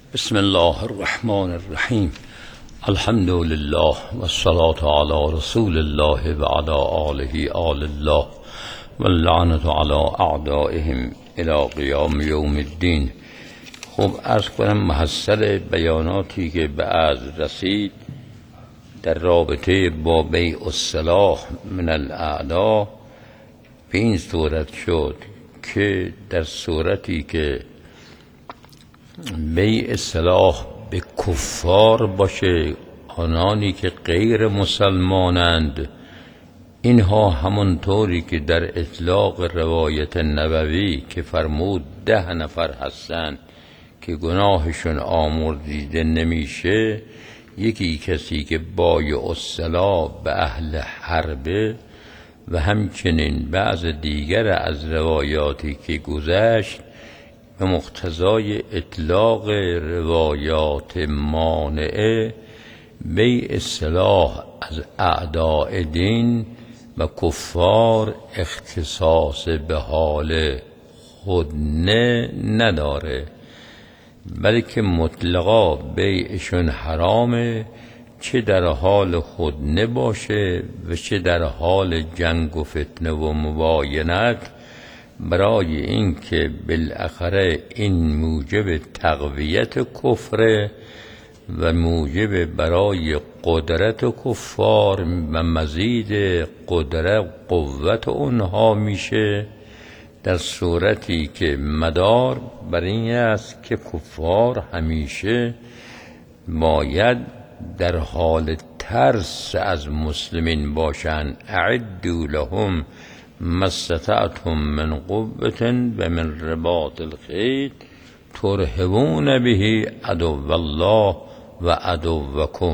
بسم الله الرحمن الرحیم. الحمد لله و الصلاة علی رسول الله و علی آله آل الله و اللعنة علی اعدائهم الی قیام یوم الدین. خب عرض کنم محصل بیاناتی که به عرض رسید در رابطه با بیع السلاح من الاعدا به این صورت شد که در صورتی که بیع سلاح به کفار باشه، آنانی که غیر مسلمانند، اینها همونطوری که در اطلاق روایت نبوی که فرمود 10 نفر هستند که گناهشون آمرزیده نمیشه، یکی کسی که بایع السلاح به اهل حربه و همچنین بعض دیگر از روایاتی که گذشت به مقتضای اطلاق روایات مانعه بیع سلاح از اعداء دین و کفار اختصاص به حال خودنه نداره، بلکه مطلقا بیعشون حرامه، چه در حال خودنه باشه و چه در حال جنگ و فتنه و مباینت، برای اینکه بالاخره این موجب تقویت کفر و موجب برای قدرت کفار و مزید قوت اونها میشه، در صورتی که مدار بر این است که کفار همیشه باید در حال ترس از مسلمین باشند. اعدوا لهم ما استطعتم من قوة و من رباط الخیل ترهبون به عدو الله و عدوکم.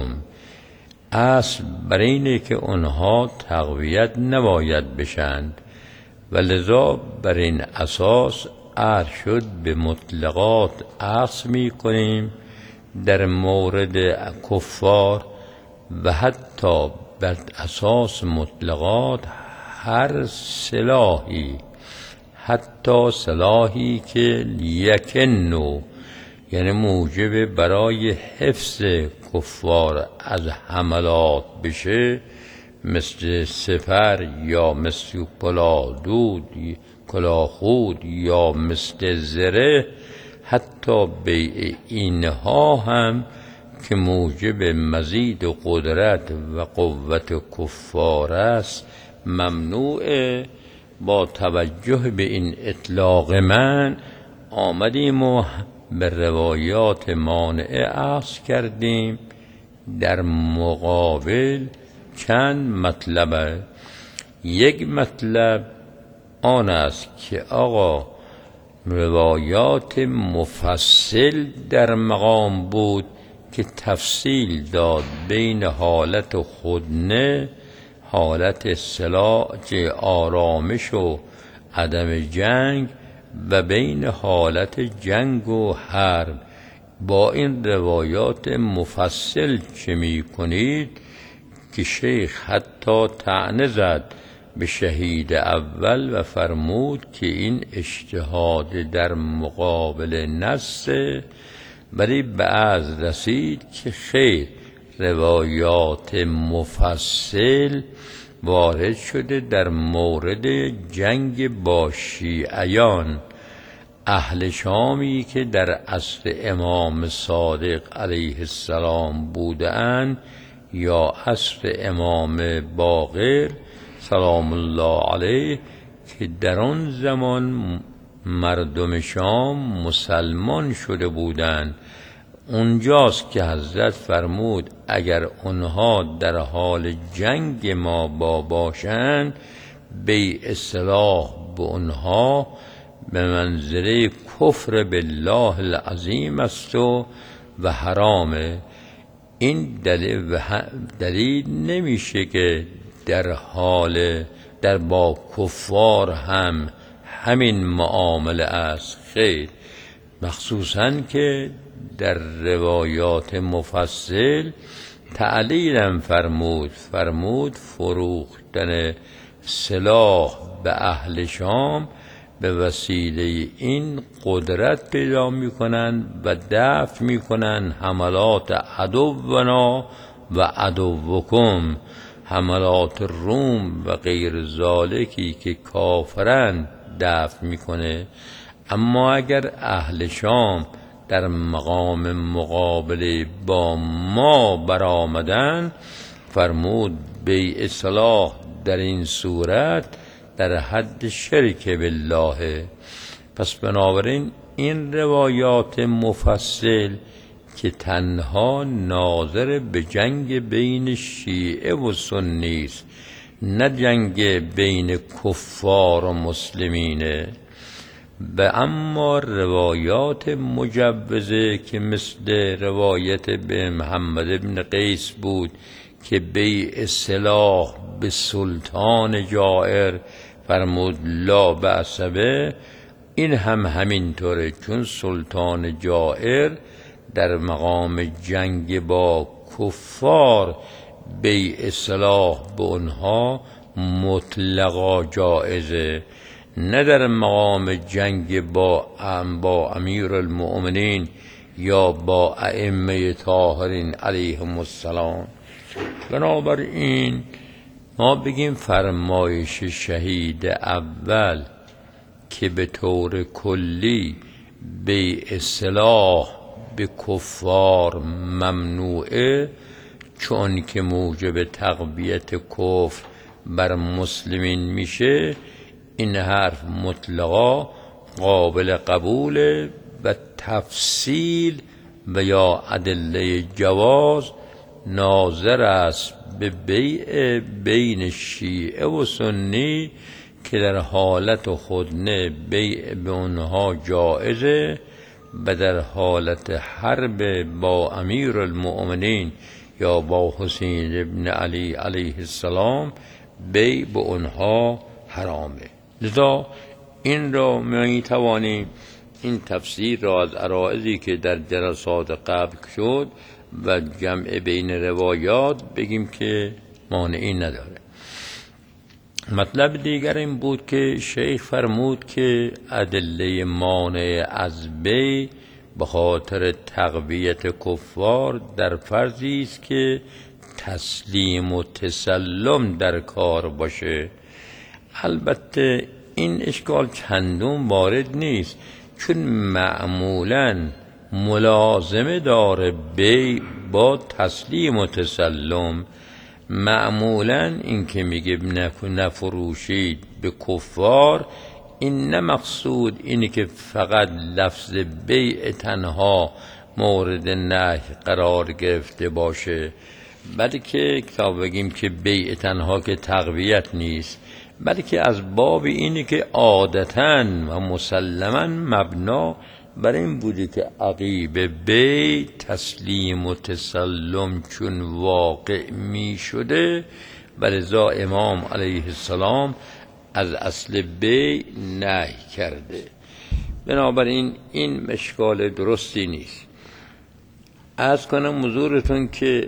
اصل بر اینه که اونها تقویت نباید بشند و لذا بر این اساس عرض شد به مطلقات اصل می کنیم در مورد کفار و حتی بر اساس مطلقات هر سلاحی، حتی سلاحی که یکنو یعنی موجب برای حفظ کفار از حملات بشه، مثل سپر یا مثل کلاهخود یا مثل زره، حتی بیع اینها هم که موجب مزید قدرت و قوت کفار است ممنوعه. با توجه به این اطلاق من آمدیم و به روایات مانعه عرض کردیم. در مقابل چند مطلبه. یک مطلب آن است که آقا روایات مفصل در مقام بود که تفصیل داد بین حالت خودنه، حالت سلاح آرامش و عدم جنگ و بین حالت جنگ و حرب. با این روایات مفصل چه می کنید که شیخ حتی طعنه زد به شهید اول و فرمود که این اجتهاد در مقابل نص، ولی بعض رسید که خیر روایات مفصل وارد شده در مورد جنگ با شیعیان اهل شامی که در عصر امام صادق علیه السلام بودند یا عصر امام باقر سلام الله علیه، که در آن زمان مردم شام مسلمان شده بودند. اونجاست که حضرت فرمود اگر اونها در حال جنگ ما باشند، بیع سلاح به اونها به منزله کفر بالله العظیم است و حرامه. این دلیل نمیشه که در با کفار هم همین معامله است. خیر، مخصوصاً که در روایات مفصل تعلیلم فرمود فروختن سلاح به اهل شام به وسیله این قدرت پیدا میکنن و دفع میکنن حملات عدونا و عدوکم، حملات روم و غیر ذالکی که کافرن دفع میکنه. اما اگر اهل شام در مقام مقابله با ما برآمدن، فرمود بیع اصلاح در این صورت در حد شرک بالله. پس بنابراین این روایات مفصل که تنها ناظر به جنگ بین شیعه و سنی است، نه جنگ بین کفار و مسلمینه، و اما روایات مجوزه که مثل روایت به محمد بن قیس بود که بیع سلاح به سلطان جائر فرمود لا بأس به، این هم همینطوره، چون سلطان جائر در مقام جنگ با کفار بیع سلاح به اونها مطلقا جائزه، نه در مقام جنگ با امیر المؤمنین یا با ائمه طاهرین علیهم السلام. بنابراین ما بگیم فرمایش شهید اول که به طور کلی بیع سلاح به کفار ممنوعه، چون که موجب تقویت کفر بر مسلمین میشه، این حرف مطلقا قابل قبوله و تفصیل و یا ادله جواز ناظر است به بیع بین شیعه و سنی که در حالت خودنه بیع به اونها جائزه، و در حالت حرب با امیر المؤمنین یا با حسین ابن علی علیه السلام بیع به اونها حرامه. لذا این را می توانیم این تفسیر را از عرائضی که در جلسات قبل شد و جمع بین روایات بگیم که مانعی نداره. مطلب دیگر این بود که شیخ فرمود که ادله مانع از بیع به خاطر تقویت کفار در فرضی است که تسلیم و تسلم در کار باشه. البته این اشکال چندون وارد نیست، چون معمولاً ملازمه داره بیع با تسلیم و تسلم. معمولاً این که میگه نفروشید به کفار، این نه مقصود اینه که فقط لفظ بیع تنها مورد نهی قرار گرفته باشه، بلکه تا بگیم که بیع تنها که تقویت نیست، بلکه از باب اینه که عادتاً و مسلماً مبنا بر این بوده که عقیب بیع تسلیم و تسلم چون واقع می شده، ولذا امام علیه السلام از اصل بیع نهی کرده. بنابراین این اشکال درستی نیست. عرض کنم حضورتون که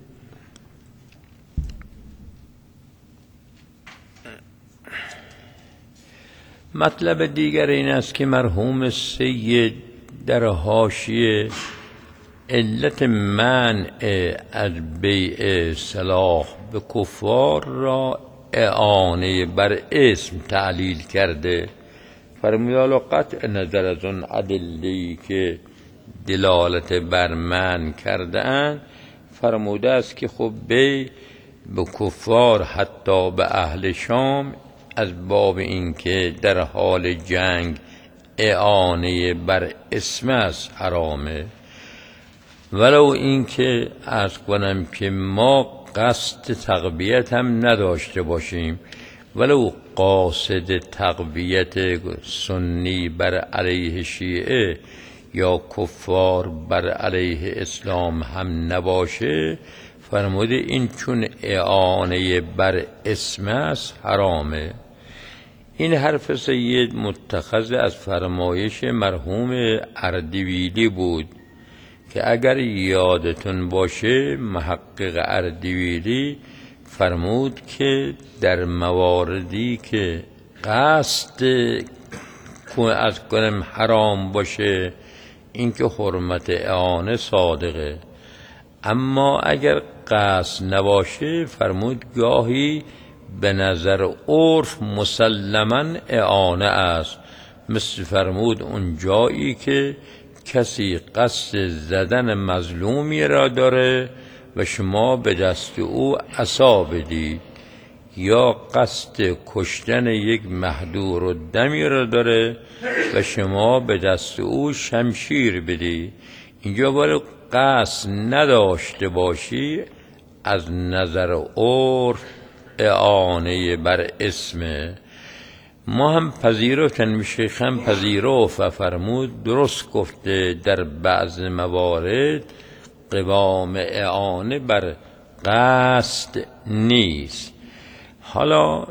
مطلب دیگر این است که مرحوم سید در حاشیه علت منع از بیع سلاح به کفار را اعانه بر اسم تعلیل کرده. فرمود قطع نظر از اون ادله‌ای که دلالت بر منع کرده اند، فرموده است که خب بیع به کفار حتی به اهل شام از باب اینکه در حال جنگ اعانه بر اسم است حرامه، ولو اینکه عرض کنم که ما قصد تقویت هم نداشته باشیم، ولو قاصد تقویت سنی بر علیه شیعه یا کفار بر علیه اسلام هم نباشه، فرموده این چون اعانه بر اسم است حرامه. این حرف سید متخذ از فرمایش مرحوم اردبیلی بود که اگر یادتون باشه محقق اردبیلی فرمود که در مواردی که قصد از کنم حرام باشه، این که حرمت اعانه صادقه. اما اگر قصد نباشه فرمود گاهی به نظر عرف مسلماً اعانه است، مثل فرمود اون جایی که کسی قصد زدن مظلومی را داره و شما به دست او عصا بدید، یا قصد کشتن یک مهدور و دمی را داره و شما به دست او شمشیر بدید. اینجا باید قصد نداشته باشی، از نظر عرف اعانه بر اسمه. ما هم پذیرفتن، شیخ هم پذیرفت و فرمود درست گفته در بعض موارد قوام اعانه بر قصد نیست. حالا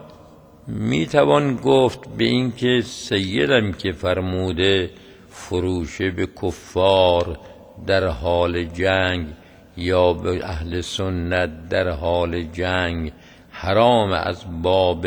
میتوان گفت به این که سیدم که فرموده فروش به کفار در حال جنگ یا به اهل سنت در حال جنگ حرام از باب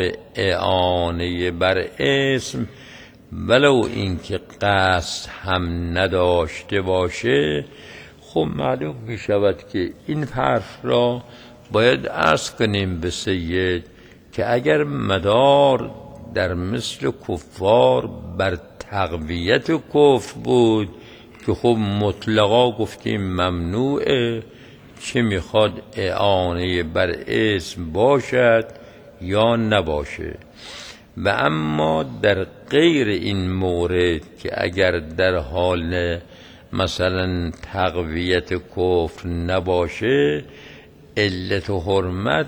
اعانه بر اسم، ولو این که قصد هم نداشته باشه. خب معلوم می شود که این حرف را باید عرض کنیم به سید که اگر مدار در مثل کفار بر تقویت کفر بود که خب مطلقا گفتیم ممنوعه، چه میخواد اعانه بر اسم باشد یا نباشه. و اما در غیر این مورد که اگر در حال مثلا تقویت کفر نباشه، علت و حرمت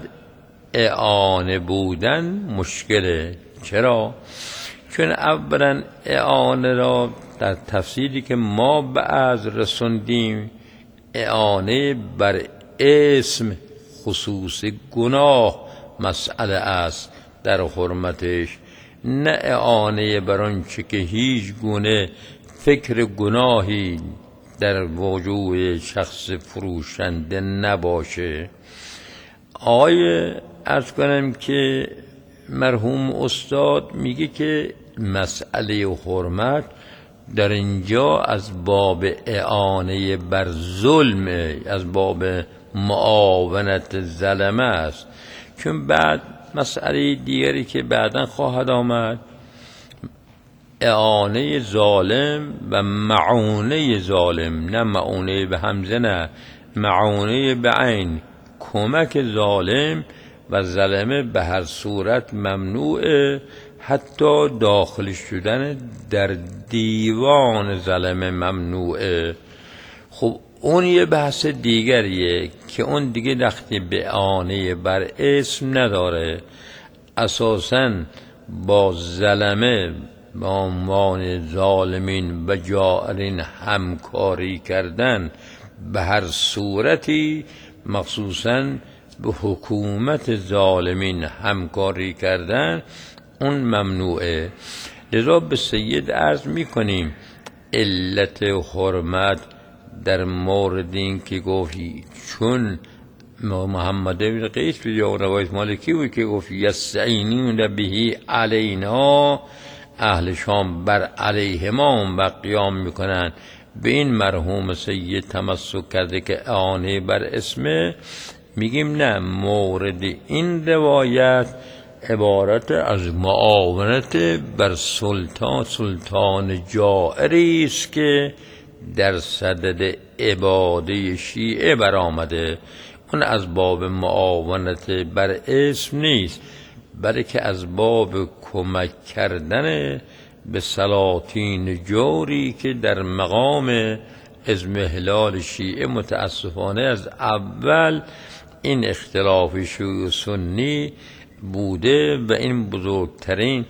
اعانه بودن مشکله. چرا؟ چون اولا اعانه را در تفسیری که ما بعض رسوندیم، اعانه بر اسم خصوص گناه مسئله است در حرمتش، نه اعانه بر آنچه که هیچ گونه فکر گناهی در وجود شخص فروشنده نباشه. آقای عرض کنم که مرحوم استاد میگه که مسئله حرمت در اینجا از باب اعانه بر ظلم، از باب معاونت ظلمه است. چون بعد مسئله دیگری که بعداً خواهد آمد، اعانه ظالم و معونه ظالم، نه معونه به همزه، نه معونه به عین، کمک ظالم و ظلمه به هر صورت ممنوعه، حتی داخل شدن در دیوان ظلمه ممنوعه. خب اون یه بحث دیگریه که اون دیگه دخلی به اعانه بر اسم نداره. اساساً با ظلمه به عنوان ظالمین و جائرین همکاری کردن به هر صورتی، مخصوصاً به حکومت ظالمین همکاری کردن، اون ممنوعه. لذا به سید عرض میکنیم علت حرمت در مورد این که گفتی، چون محمد بن قیس یا روایت مالکی بود که گفت یستعینون به علینا، اهل شام بر علیه ما و قیام میکنن. به این مرحوم سید تمسک کرده که اعانه بر اسمه. میگیم نه، مورد این روایت عبارت از معاونت بر سلطان جائری است که در صدد عباده شیعه برآمده. اون از باب معاونت بر اسم نیست، بلکه از باب کمک کردن به سلاطین جوری که در مقام اضمحلال شیعه متاسفانه از اول این اختلاف شیعه و سنی بوده و این بزرگترین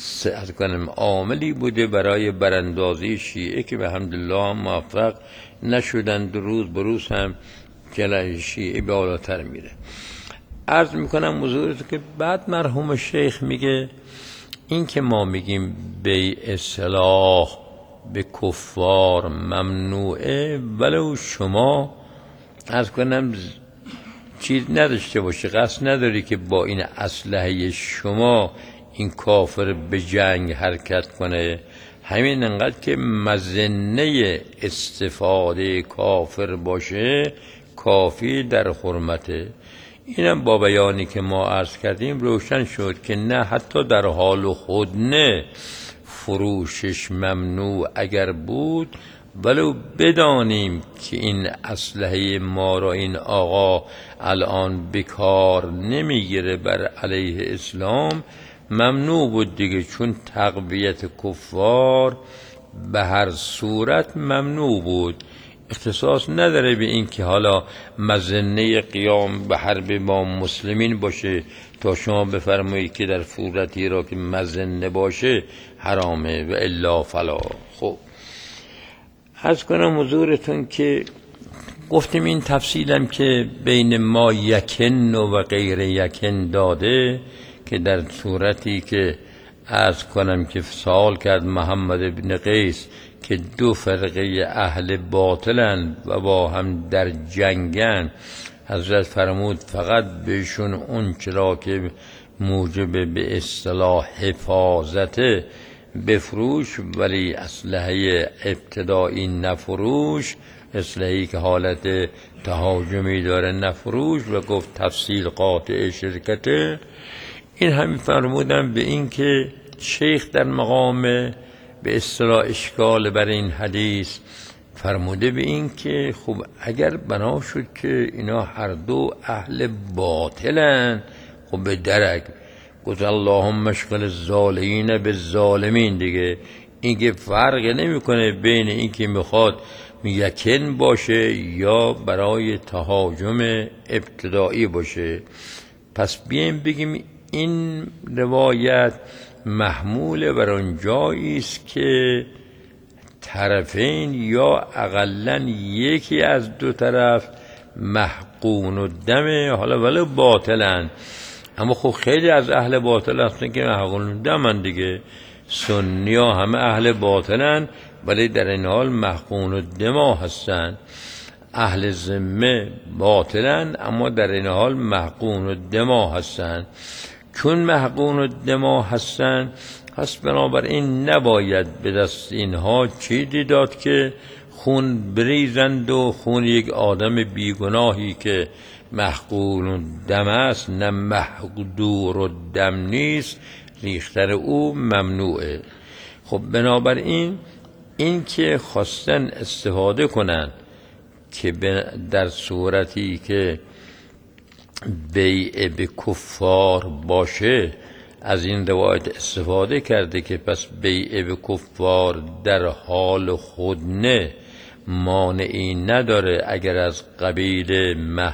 عاملی بوده برای براندازی شیعه که به حمدالله موفق نشدند. روز به روز هم جلوه شیعه بالاتر میره. عرض میکنم حضورت که بعد مرحوم شیخ میگه این که ما میگیم به اصطلاح به کفار ممنوعه، ولو شما عرض کنم چیز نداشته باشی، قصد نداری که با این اسلحه شما این کافر به جنگ حرکت کنه، همین انقدر که مظنه استفاده کافر باشه کافی در حرمته. اینم با بیانی که ما عرض کردیم روشن شد که نه حتی در حال خود نه فروشش ممنوع اگر بود، ولو بدانیم که این اسلحه ما را این آقا الان بکار نمیگیره بر علیه اسلام، ممنوع بود دیگه، چون تقویت کفار به هر صورت ممنوع بود. اختصاص نداره به این که حالا مظنه قیام به حرب با مسلمین باشه تا شما بفرمایید که در صورتی را که مظنه باشه حرامه و الا فلا. خب عرض کنم حضورتون که گفتیم این تفصیلم که بین ما یکن و غیر یکن داده، که در صورتی که عرض کنم که سوال کرد محمد بن قیس که دو فرقه اهل باطلن و با هم در جنگن، حضرت فرمود فقط بهشون اون چرا که موجب به اصطلاح حفاظت بفروش، ولی اسلحه ابتدایی نفروش، اسلحه‌ای که حالت تهاجمی داره نفروش. و گفت تفصیل قاطع شرکته. این همین فرمودن به این که شیخ در مقام به اصطلاح اشکال بر این حدیث فرموده به این که خب اگر بنا شد که اینا هر دو اهل باطلن، خب به درک گفت اللهم اشغل الظالمین بالظالمین دیگه. این که فرق نمیکنه بین این که میخواد یکن باشه یا برای تهاجم ابتدایی باشه. پس بیایم بگیم این روایت محمول بر آن جایی است که طرفین یا اقلا یکی از دو طرف محقون الدم، حالا ولی باطلن، اما خب خیلی از اهل باطل هستن که محقون الدمن دیگه. سنی ها همه اهل باطلن ولی در این حال محقون الدم هستن. اهل ذمه باطلن اما در این حال محقون الدم هستن. چون محقون الدم هستن پس بنابراین نباید به دست اینها چیزی داد که خون بریزند و خون یک آدم بیگناهی که محقون الدم است نه محقدور الدم نیست ریختر او ممنوعه. خب بنابراین این که خواستن استفاده کنند که در صورتی که بیع به کفار باشه، از این روایت استفاده کرده که پس بیع به کفار در حال خود نه مانعی نداره اگر از قبیل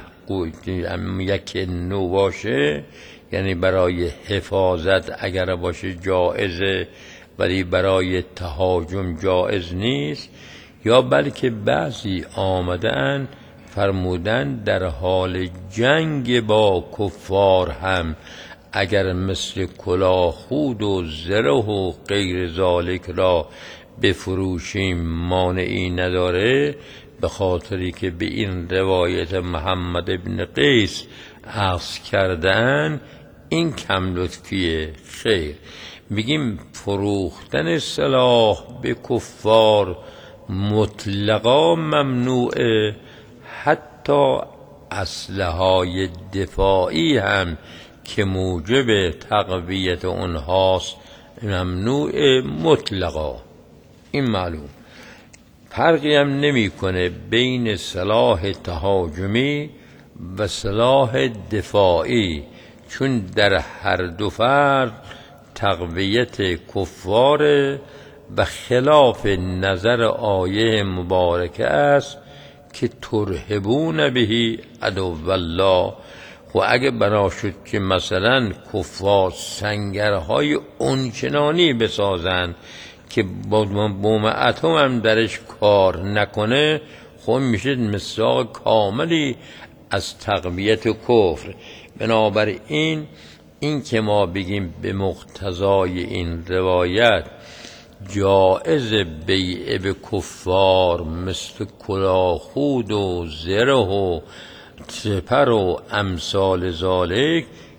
یک نو باشه، یعنی برای حفاظت اگر باشه جائزه ولی برای تهاجم جائز نیست. یا بلکه بعضی آمدن فرمودن در حال جنگ با کفار هم اگر مثل کلاهخود و زره و غیر ذالک را بفروشیم مانعی نداره، به خاطری که به این روایت محمد بن قیس عرض کردن این کم لطفیه. خیر، میگیم فروختن سلاح به کفار مطلقا ممنوعه، حتی اسلحه‌های دفاعی هم که موجب تقویت اونهاست ممنوع مطلقا. این معلوم. فرقی هم نمیکنه بین سلاح تهاجمی و سلاح دفاعی، چون در هر دو فرد تقویت کفار و خلاف نظر آیه مبارکه است که ترهبون بهی عدو الله. و اگه بنا شد که مثلا کفار سنگرهای اونچنانی بسازن که بوم اتم هم درش کار نکنه، خب میشه مصداق کاملی از تقویت کفر. بنابراین این که ما بگیم به مقتضای این روایت جائز بیع به کفار مثل کلاهخود و زره و سپر و امثال ذالک،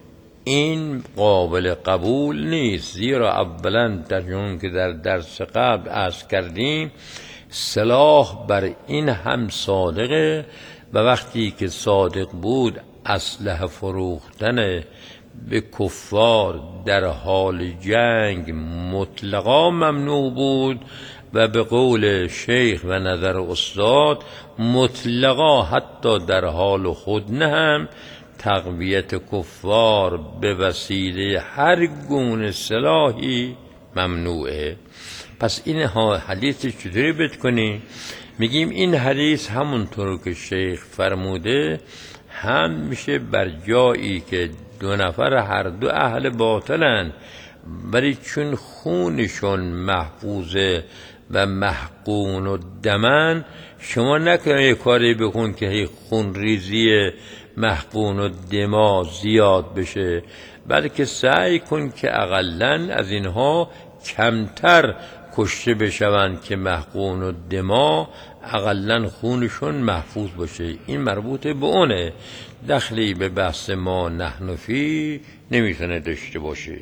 این قابل قبول نیست، زیرا اولا در جون که در درس قبل عرض کردیم سلاح بر این هم صادقه و وقتی که صادق بود اسلحه فروختن به کفار در حال جنگ مطلقا ممنوع بود و به قول شیخ و نظر استاد مطلقا حتی در حال خودنه هم تقویت کفار به وسیله هر گونه سلاحی ممنوعه. پس این حدیث چطوری بتکنیم؟ میگیم این حدیث همونطور که شیخ فرموده هم میشه بر جایی که دو نفر هر دو اهل باطلن ولی چون خونشون محفوظه و محقون و دمن، شما نکنه یه کاری بکن که خون ریزی محقون و دما زیاد بشه، بلکه سعی کن که اقلن از اینها کمتر کشته بشوند که محقون و دما اقلن خونشون محفوظ باشه. این مربوط به اونه، دخلی به بحث ما نحن فی نمیتونه داشته باشه.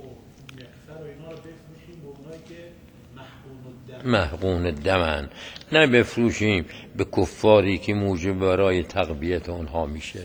محقون دمن نه بفروشیم به کفاری که موجب برای تقویت اونها میشه.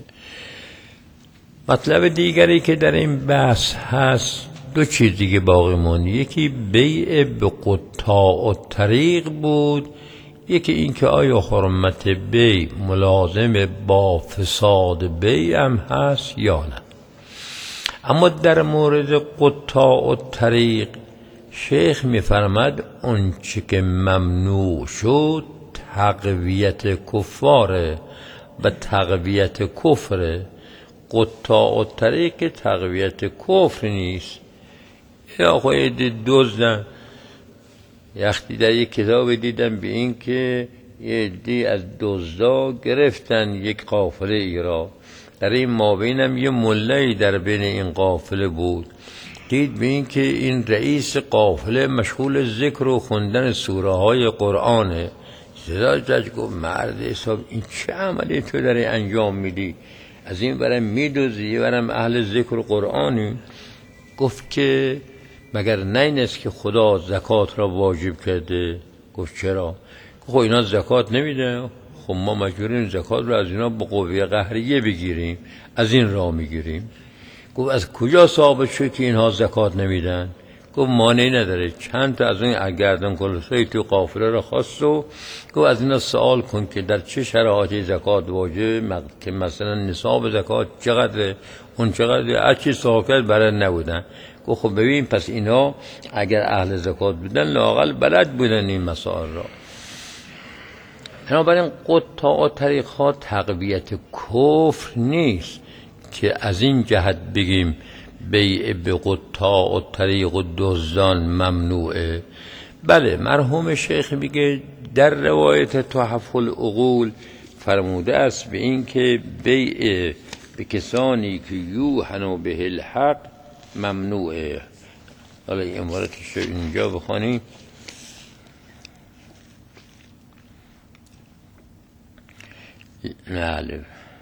مطلب دیگری که در این بحث هست دو چیز دیگه باقی موند، یکی بیع به قطاع الطریق بود، یکی این که آیا حرمت بیع ملازم با فساد بیع هم هست یا نه. اما در مورد قطاع الطریق شیخ میفرماد اون چی که ممنوع شد تقویت کفاره و تقویت کفره. قطاع الطریق تقویت کفر نیست. یا خواهید دزدن، یختی در یک کتاب دیدم به این که یه عده از دزدا گرفتن یک قافله ای را، در این مابینم یه مله‌ای در بین این قافله بود، دید به این که این رئیس قافله مشغول ذکر و خوندن سوره های قرآنه. صدا زد گفت مرد حساب این چه عملی تو داری انجام میدی؟ از این برم میدوزی برم اهل ذکر و قرآنی؟ گفت که مگر نه این است که خدا زکات را واجب کرده؟ گفت چرا؟ خب اینا زکات نمیده، خب ما مجبوریم زکات را از اینا با قوه قهریه بگیریم، از این راه میگیریم. گفت از کجا ثابت شد که اینها زکات نمیدن؟ گفت مانعی نداره، چند تا از اون گردن کلوسای تو قافله را خواست و گفت از اینا سوال کن که در چه شرایطی زکات واجب، که مثلا نصاب زکات چقدره، اون چقدره، هر چی سوال کرد بلد نبودن. گفت خب ببین پس اینا اگر اهل زکات بودن لااقل بلد بودن این مسائل را. بنابراین قطاع الطریق ها تقویت کفر نیست که از این جهت بگیم بیع به قطاع الطریق و دزدان ممنوعه. بله مرحوم شیخ میگه در روایت تحف العقول فرموده است به این که بیع به کسانی که یوحنوا به الحق ممنوعه. حالا این عبارتش اینجا بخوانیم. بله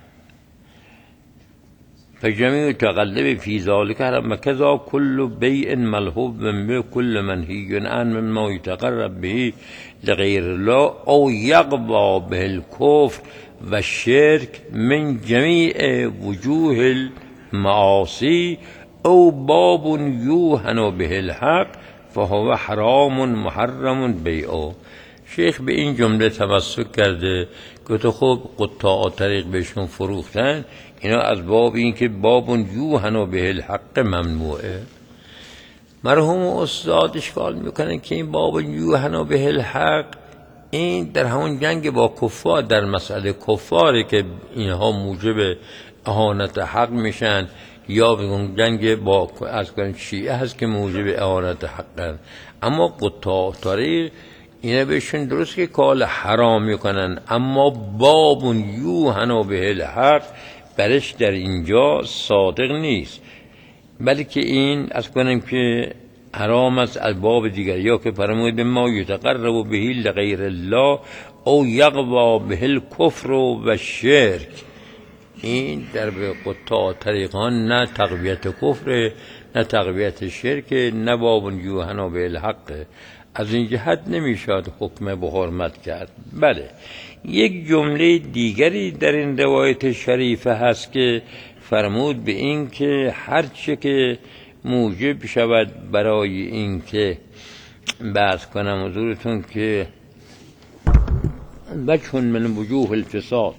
فجمیع تقلب فی ذالک حرام کذا کل بیع ملهوب به کل منهی عن مما یتقرب به لغیر الله او یقوا به الکفر و شرک من جمیع وجوه المعاصی او باب یوحن به الحق فهو حرام محرم بیعه. شیخ به این جمله تمسک کرده که تو خب قطاع طریق بهشون فروختن، اینا از باب این که باب یوحن به الحق ممنوعه. مرحوم استاد اشکال میکنه که این باب یوحن به الحق این در همون جنگ با کفار، در مسئله کفاره که اینها موجب اهانت حق میشن، یا بگون جنگ با از کنن شیعه هست که موجب اهانت حق. اما قطاع طریق اینا بهشون درست که کال حرام میکنن، اما باب یوحن به الحق برش در اینجا صادق نیست، بلکه این از کنیم که حرام است از باب دیگر، یا که فرمود ما یتقرب به لغیر الله او یقوا به الکفر و شرک. این در به قطاع طریقان نه تقویت کفر، نه تقویت شرک، نه باب یوحنا به الحق. از این جهت نمیشد حکم به حرمت کرد. بله، یک جمله دیگری در این روایت شریفه هست که فرمود به این که هرچه که موجب شود برای این که بحث کنم حضورتون که وجه من وجوه الفساد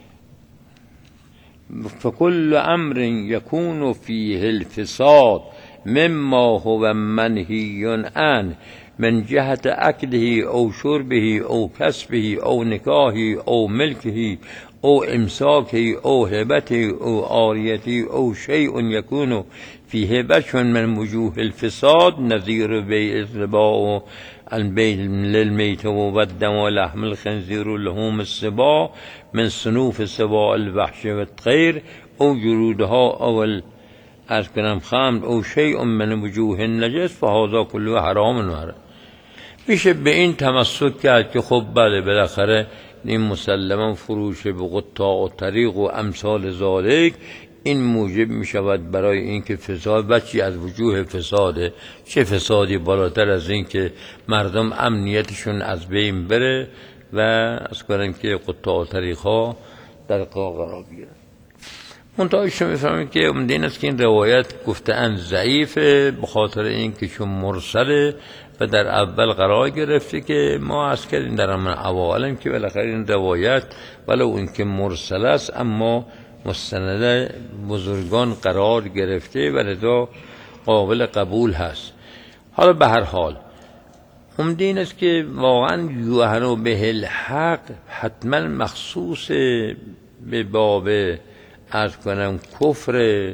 فكل امر يكون فيه الفساد مما هو منهي عنه من جهة أكله أو شربه أو كسبه أو نكاحه أو ملكه أو إمساكه أو هبته أو عاريته أو شيء يكون فيه وجه من وجوه الفساد نظير بيع الربا البيع للميت والدم ولحم الخنزير ولحوم السباع من صنوف سباع الوحش والطير أو جلودها أو از کنم خمر او شیء من وجوه النجس فهذا كله حرام. میشه به این تمسک کرد که خب بله بالاخره این مسلما فروش به قطاع و طریق و امثال ذالک این موجب می شود برای اینکه فساد بچی از وجوه فساده. چه فسادی بالاتر از این که مردم امنیتشون از بین بره و از کنم که قطاع و طریق ها در قرار بگیرن. منتهایش رو میفهمید که این است که این روایت گفتن ضعیفه به خاطر این که چون مرسله و در اول قرار گرفته که ما از کردیم در همون اوائلم که بالاخره این روایت ولو این که مرسل است اما مستند بزرگان قرار گرفته و لذا قابل قبول هست. حالا به هر حال عمده این است که واقعا یوحنا به الحق حتما مخصوص به باب از کنم کفر،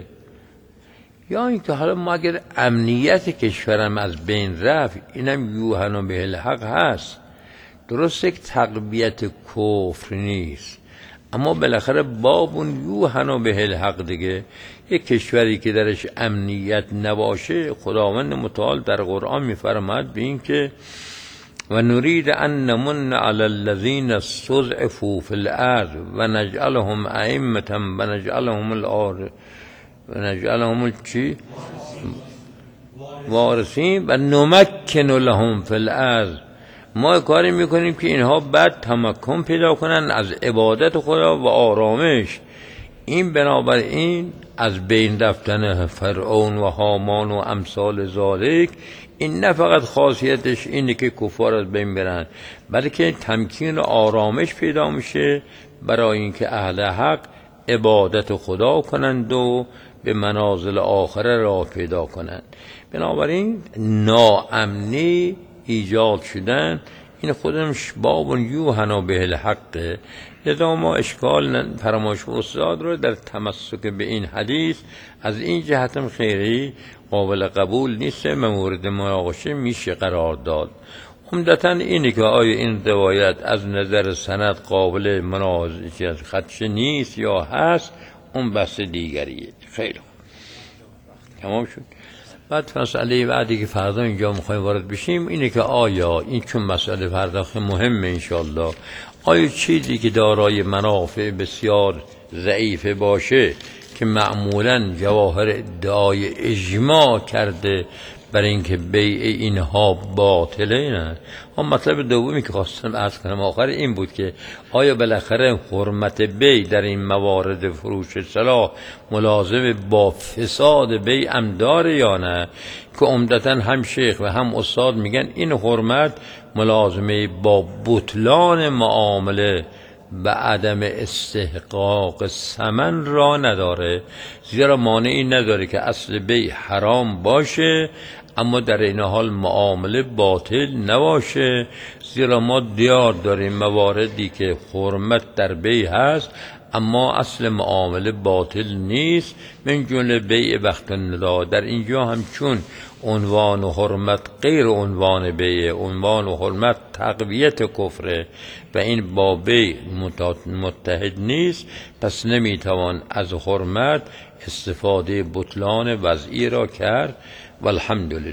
یا اینکه حالا ما اگر امنیت کشورم از بین رفت اینم یوحنا به الحق هست. درست یک تقویت کفر نیست اما بالاخره بابون یوحنا به الحق دیگه. یک کشوری که درش امنیت نباشه خداوند متعال در قرآن میفرماید به این که و نريد ان نمن على الذين استضعفوا في الارض و نجعلهم ائمة و نجعلهم وارثین و نمکن لهم فی الارض. ما کاری میکنیم که اینها بعد تمکن پیدا کنن از عبادت خدا و آرامش. این بنابراین از بین رفتن فرعون و هامان و امثال ذالک این نه فقط خاصیتش اینه که کفار از بین برن، بلکه تمکین آرامش پیدا میشه برای اینکه اهل حق عبادت خدا کنند و به منازل آخره راه پیدا کنند. بنابراین ناامنی ایجاد شدن این خودش باب یوحنا به الحق. لذا ما اشکال فرمایش استاد رو در تمسک به این حدیث از این جهتم خیلی قابل قبول نیست، مورد مناقشه میشه قرار داد. عمدتاً اینه که آیا این روایت از نظر سند قابل مناقشه از خدشه نیست یا هست، اون بحث دیگریه. خیلی تمام شد. بعد مسئله بعدی که فردا اینجا میخوایم وارد بشیم اینه که آیا این چون مسئله فردا خیلی مهمه انشالله، آیا چیزی که دارای منافع بسیار ضعیفه باشه که معمولاً جواهر ادعای اجماع کرده برای اینکه بیع اینها باطله، نه. اما مطلب دومی که خواستم عرض کنم آخر این بود که آیا بالاخره حرمت بیع در این موارد فروش سلاح ملازم با فساد بیع هم داره یا نه، که عمدتاً هم شیخ و هم استاد میگن این حرمت ملازمه با بطلان معامله و عدم استحقاق ثمن را نداره، زیرا مانعی نداره که اصل بیع حرام باشه اما در این حال معامله باطل نباشه، زیرا ما دیار داریم مواردی که حرمت در بیع هست اما اصل معامله باطل نیست، من جمله بیع وقت الندا. در اینجا هم چون عنوان و حرمت غیر عنوان بیع، عنوان و حرمت تقویت کفره و این با بیع متحد نیست، پس نمیتوان از حرمت استفاده بطلان وضعی را کرد. والحمدلله.